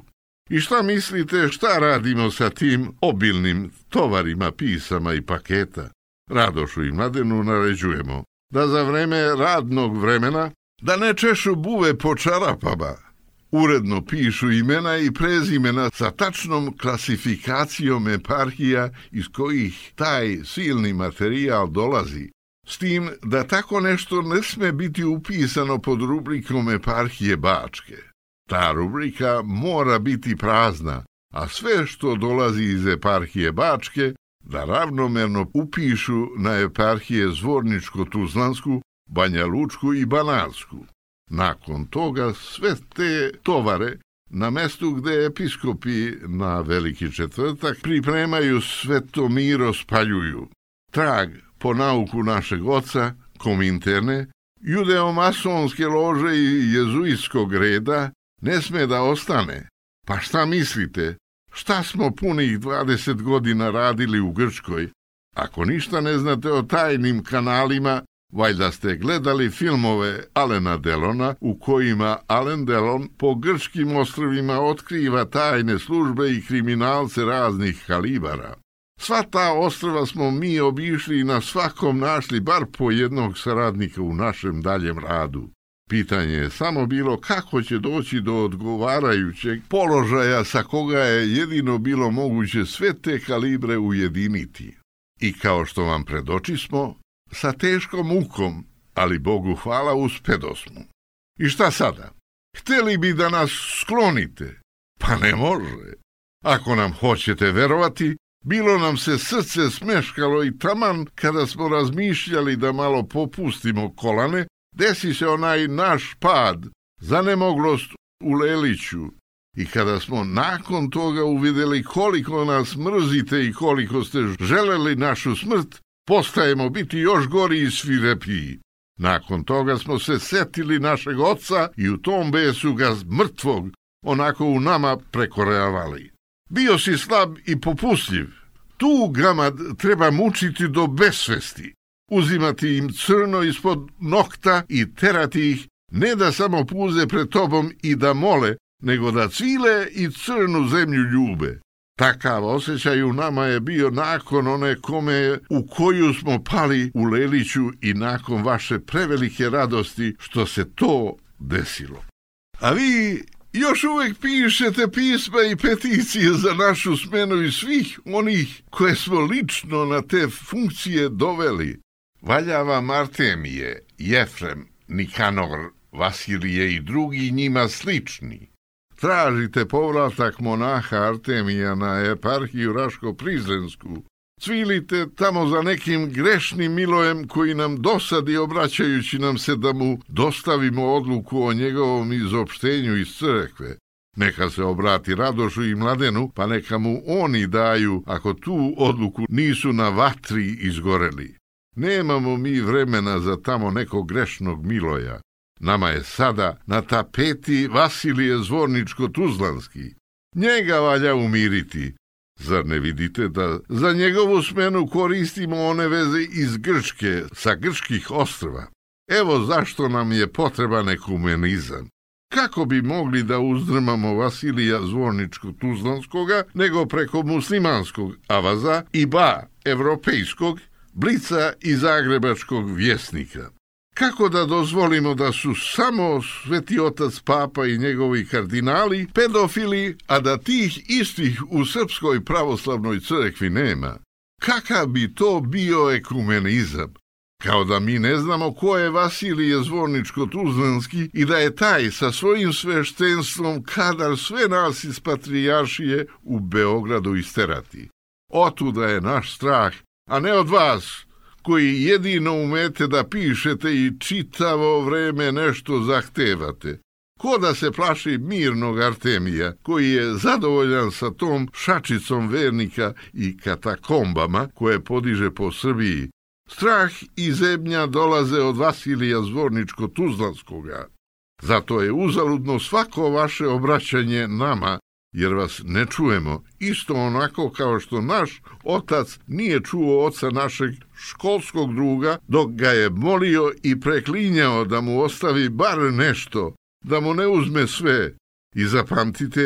I šta mislite, šta radimo sa tim obilnim tovarima, pisama i paketa? Radošu i Mladenu naređujemo da za vreme radnog vremena da ne češu buve po čarapama. Uredno pišu imena i prezimena sa tačnom klasifikacijom eparhija iz kojih taj silni materijal dolazi, s tim da tako nešto ne sme biti upisano pod rubrikom eparhije Bačke. Ta rubrika mora biti prazna, a sve što dolazi iz eparhije Bačke da ravnomerno upišu na eparhije Zvorničko-Tuzlansku, Banja Lučku i Banatsku. Nakon toga sve te tovare na mestu gde episkopi na Veliki četvrtak pripremaju Svetomiro spaljuju. Trag po nauku našeg oca, Kominterne, judeo-masonske lože i jezuitskog reda ne sme da ostane. Pa šta mislite, šta smo punih 20 godina radili u Grčkoj? Ako ništa ne znate o tajnim kanalima, valjda ste gledali filmove Alena Delona u kojima Alen Delon po grčkim ostrvima otkriva tajne službe i kriminalce raznih kalibara. Sva ta ostrva smo mi obišli i na svakom našli bar po jednog saradnika u našem daljem radu. Pitanje je samo bilo kako će doći do odgovarajućeg položaja sa koga je jedino bilo moguće sve te kalibre ujediniti. I kao što vam predočismo, sa teškom mukom, ali Bogu hvala, uspedosmo. I šta sada? Hteli bi da nas sklonite? Pa ne može. Ako nam hoćete verovati, bilo nam se srce smeškalo i taman kada smo razmišljali da malo popustimo kolane, desi se onaj naš pad, zanemoglost u Leliću. I kada smo nakon toga uvidjeli koliko nas mrzite i koliko ste želeli našu smrt, postajemo biti još gori i svirepiji. Nakon toga smo se setili našeg oca i u tom besu ga mrtvog onako u nama prekorejavali. Bio si slab i popustljiv. Tu gamad treba mučiti do besvesti, uzimati im crno ispod nokta i terati ih, ne da samo puze pred tobom i da mole, nego da cvile i crnu zemlju ljube. Takav osjećaj u nama je bio nakon one kome u koju smo pali u Leliću i nakon vaše prevelike radosti što se to desilo. A vi još uvijek pišete pisma i peticije za našu smenu i svih onih koje smo lično na te funkcije doveli. Valja vam Artemije, Jefrem, Nikanor, Vasilije i drugi njima slični. Tražite povratak monaha Artemija na eparhiju Raško-Prizrensku. Cvilite tamo za nekim grešnim Milojem koji nam dosadi obraćajući nam se da mu dostavimo odluku o njegovom izopštenju iz crkve. Neka se obrati Radošu i Mladenu, pa neka mu oni daju ako tu odluku nisu na vatri izgoreli. Nemamo mi vremena za tamo nekog grešnog Miloja. Nama je sada na tapeti Vasilije Zvorničko-Tuzlanski. Njega valja umiriti. Zar ne vidite da za njegovu smenu koristimo one veze iz Grčke, sa grčkih ostrva? Evo zašto nam je potreban ekumenizam. Kako bi mogli da uzdrmamo Vasilija Zvorničko-Tuzlanskoga nego preko muslimanskog avaza i evropejskog, Blica i Zagrebačkog vjesnika? Kako da dozvolimo da su samo Sveti otac Papa i njegovi kardinali pedofili, a da tih istih u Srpskoj pravoslavnoj crkvi nema? Kakav bi to bio ekumenizam? Kao da mi ne znamo ko je Vasilije Zvorničko-Tuzlanski i da je taj sa svojim sveštenstvom kadar sve nas iz patrijaršije u Beogradu isterati. Otuda je naš strah, a ne od vas, koji jedino umete da pišete i čitavo vreme nešto zahtevate. Ko da se plaši mirnog Artemija, koji je zadovoljan sa tom šačicom vernika i katakombama koje podiže po Srbiji. Strah i zebnja dolaze od Vasilija Zvorničko-Tuzlanskoga. Zato je uzaludno svako vaše obraćanje nama, jer vas ne čujemo, isto onako kao što naš otac nije čuo oca našeg školskog druga, dok ga je molio i preklinjao da mu ostavi bar nešto, da mu ne uzme sve. I zapamtite,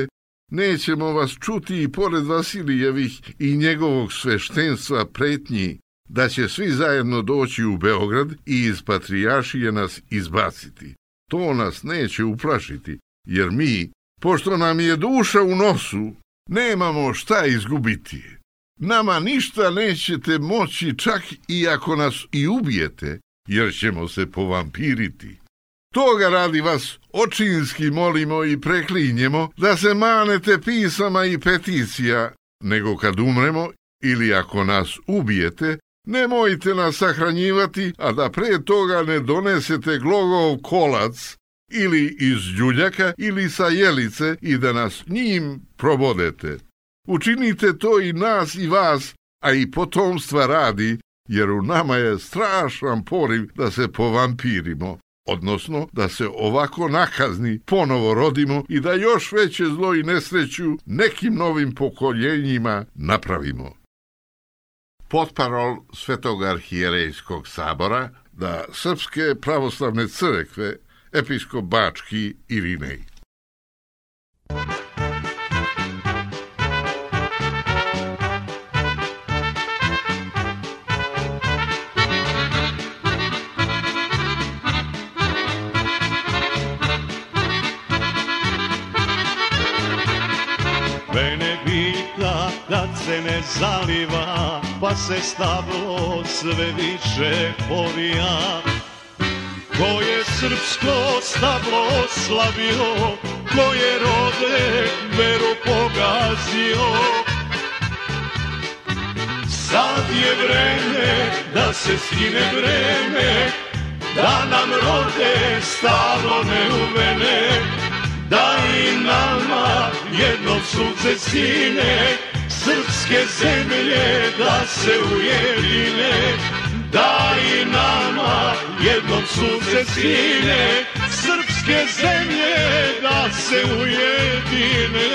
Nećemo vas čuti i pored Vasilijevih i njegovog sveštenstva pretnji da će svi zajedno doći u Beograd i iz Patrijaršije nas izbaciti. To nas neće uplašiti, jer mi, pošto nam je duša u nosu, nemamo šta izgubiti. Nama ništa nećete moći čak i ako nas i ubijete, jer ćemo se povampiriti. Toga radi vas očinski molimo i preklinjemo da se manete pisama i peticija, nego kad umremo ili ako nas ubijete, nemojte nas sahranjivati, a da pre toga ne donesete glogov kolac ili iz đuljaka ili sa jelice i da nas njim probodete. Učinite to i nas i vas, a i potomstva radi, jer u nama je strašan poriv da se povampirimo, odnosno da se ovako nakazni ponovo rodimo i da još veće zlo i nesreću nekim novim pokoljenjima napravimo. Potparol Svetog arhijerejskog sabora da Srpske pravoslavne crkve, episkop Bački Irinej. Kad se ne zaliva, pa se stablo sve više povija. Ko je srpsko stablo oslavio, ko je rode veru pogazio. Sad je vreme da se skine vreme, da nam rode stablo neuvene, da i nama jednom sunce sine, srpske zemlje da se ujedine, da i nama jednom sunce sine, srpske zemlje da se ujedine.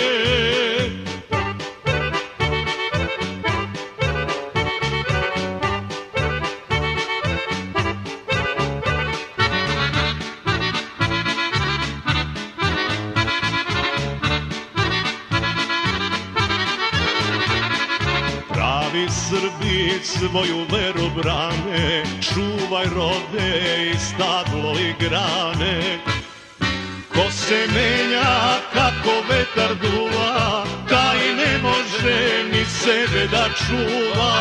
Srbi svoju veru brane, čuvaj rode i stablo i grane. Ko se menja kako vetar duva, taj ne može ni sebe da čuva.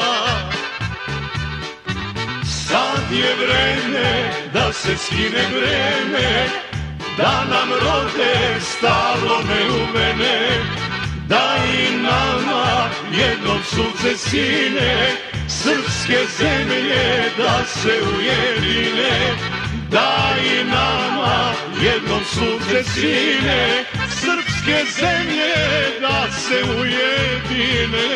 Sad je vreme da se skine vreme, da nam rode stablo neuvene, da i nama jednom sunce sine, srpske zemlje da se ujedine, da i nama jednom sunce sine, srpske zemlje da se ujedine.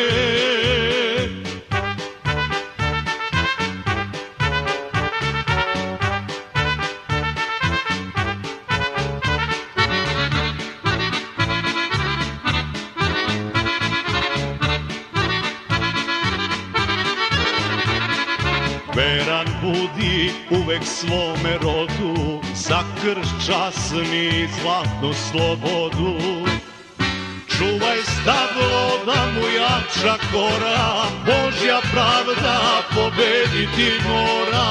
Veran budi uvek svome rodu, za krst časni zlatnu slobodu. Čuvaj stablo da mu jača kora, Božja pravda pobediti mora.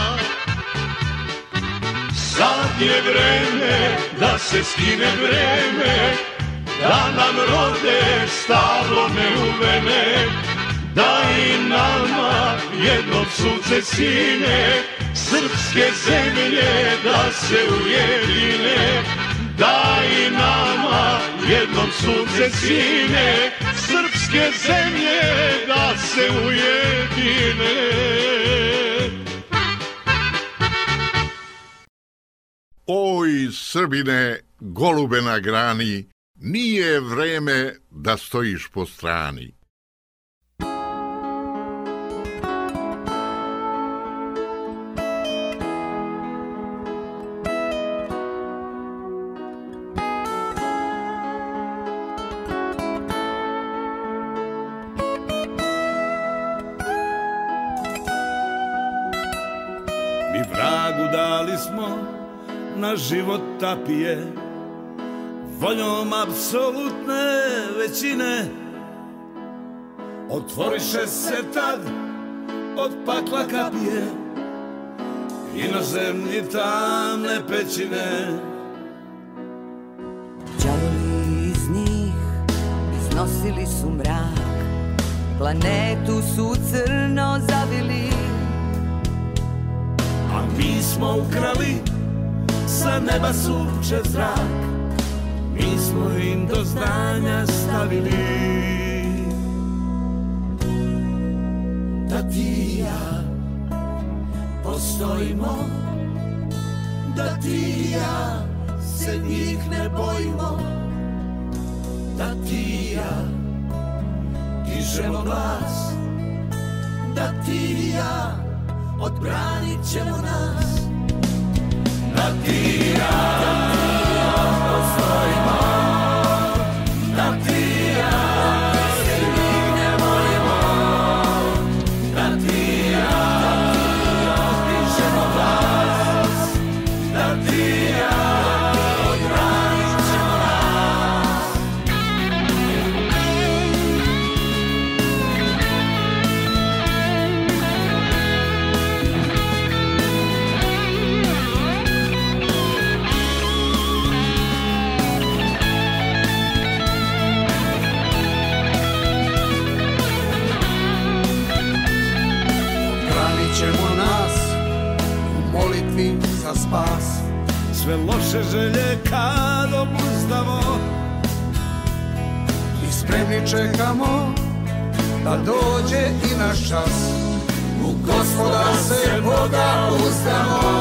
Sad je vreme da se skine vreme, da nam rode stablo neuvene, da i nama jednom sunce sine, srpske zemlje da se ujedine, da i nama jednom sunce sine, srpske zemlje da se ujedine. Oj, Srbine, golube na grani, nije vreme da stojiš po strani. Mi vragu dali smo na život tapije, voljom apsolutne većine. Otvoriše se tad od pakla kapije, inozemni tamne pećine. Đavoli iz njih iznosili su mrak, planetu su crno zavili, a mi smo ukrali sa neba sunčev zrak, mi smo im do znanja stavili da ti i ja postojimo, da ti i ja se njih ne bojimo, da ti i ja dižemo glas, da ti i ja odbranit ćemo nas, da ti i ja postojimo, da ti i ja se njih ne bojimo, da ti i ja dižemo glas, da ti i ja odbranit ćemo nas. Odbranit ćemo nas u molitvi za spas, sve loše želje kad obuzdamo i spremni čekamo da dođe i naš čas, u Gospoda se Boga uzdamo.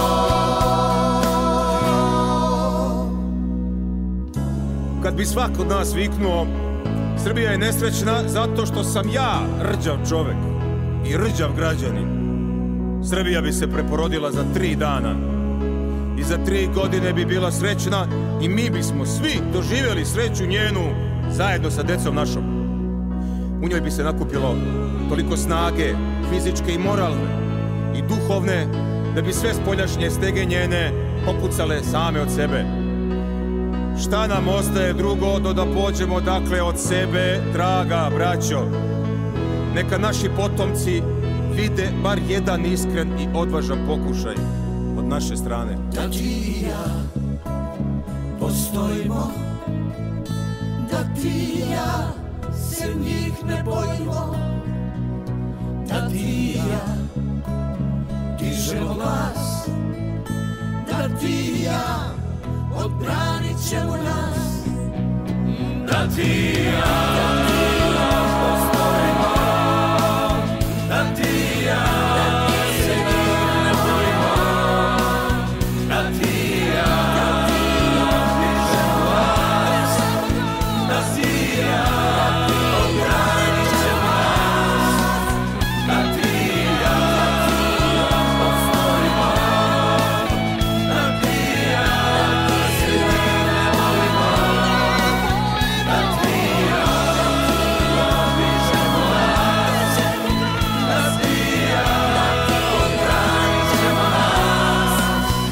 Kad bi svako od nas viknuo Srbija je nesrećna zato što sam ja rđav čovek i rđav građanin, Srbija bi se preporodila za 3 dana i za 3 godine bi bila srećna i mi bismo svi doživjeli sreću njenu zajedno sa decom našom. U njoj bi se nakupilo toliko snage, fizičke i moralne i duhovne, da bi sve spoljašnje stege njene popucale same od sebe. Šta nam ostaje drugo do da pođemo dakle od sebe, draga braćo? Neka naši potomci vide bar jedan iskren i odvažan pokušaj od naše strane. Da ti i ja postojimo, da ti i ja se njih ne bojimo, da ti i ja dižemo glas, da ti i ja odbranit ćemo nas, da ti i ja postojimo, da ti i ja se njih ne bojimo, da ti i ja dižemo glas, da ti i ja odbranit ćemo nas, da ti i ja postojimo, da ti i ja se njih ne bojimo, da ti i ja dižemo glas, da ti i ja odbranit ćemo nas.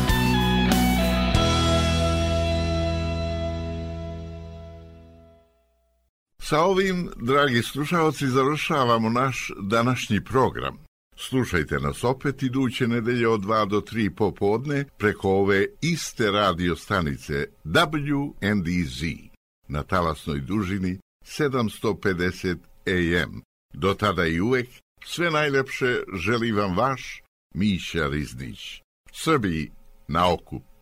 Sa ovim, dragi slušalci, završavamo naš današnji program. Slušajte nas opet iduće nedelje od 2 do 3 popodne preko ove iste radio stanice WNDZ na talasnoj dužini 750 AM. Do tada i uvek sve najlepše želi vam vaš Miša Riznić. Srbiji na okup.